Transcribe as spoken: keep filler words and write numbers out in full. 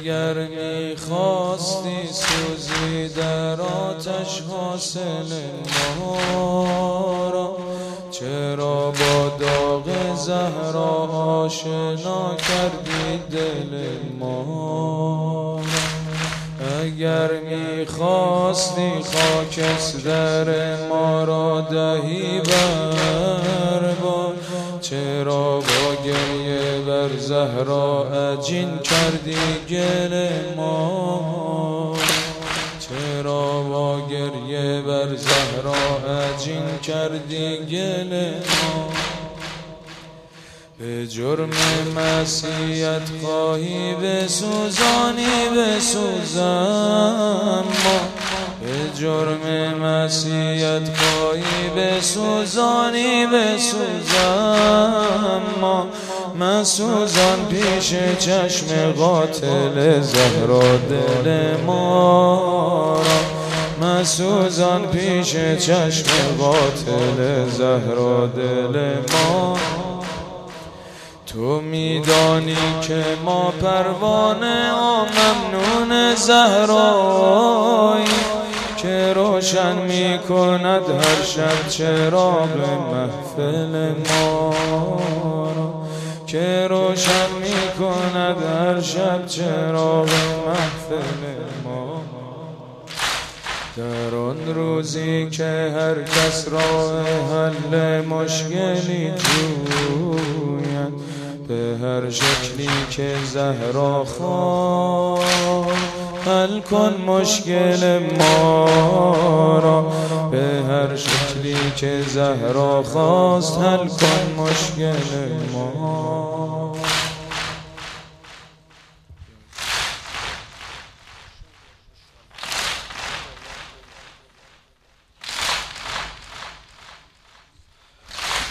اگر میخواستی سوزی در آتش حاصل ما را، چرا با داغ زهرا آشنا کردی دل ما را؟ اگر میخواستی خاکستر ما را دهی بر باد، چرا با گریه بر زهرا عجین کردی گل ما؟ چرا با گریه بر زهرا عجین کردی گل ما؟ به جرم معصیت خواهی بسوزانی بسوزم ما، به جرم معصیت خواهی بسوزانی بسوزم ما. مسوزان پیش چشم قاتل زهرا دل ما را، مسوزان پیش چشم قاتل زهرا دل ما. تو میدانی که ما پروانه و ممنون زهرایی، که روشن میکند هر شب چراغ محفل ما را، که روشن میکند هر شب چراغ محفل ما. در آن روزی که هر کس راه حل مشکلی جوید، به هر شکلی که زهرا خواست حل کن مشکل ما را، به هر شکلی که زهرا خواست حل کن مشکل ما.